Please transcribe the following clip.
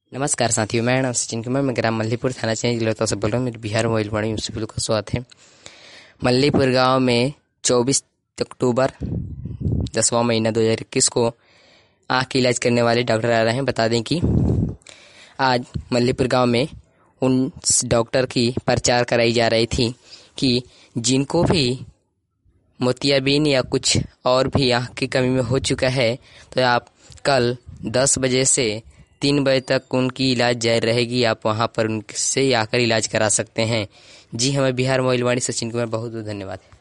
नमस्कार साथियों, मेरा नाम सचिन कुमार, मैं ग्राम मल्लीपुर थाना चेंज जिला से बोल रहा हूँ। मेरे बिहार मोबाइल वाणी म्यूनसिपल का स्वागत है। मल्लीपुर गांव में 24 अक्टूबर 10वां महीना 2021 को आँख का इलाज करने वाले डॉक्टर आ रहे हैं। बता दें कि आज मल्लीपुर गांव में उन डॉक्टर की प्रचार कराई जा रही थी कि जिनको भी मोतियाबिंद या कुछ और भी आँख की कमी में हो चुका है तो आप कल 10 बजे से 3 बजे तक उनकी इलाज जारी रहेगी। आप वहां पर उनसे आकर इलाज करा सकते हैं। जी हमें बिहार मोबाइल वाणी सचिन कुमार बहुत बहुत धन्यवाद।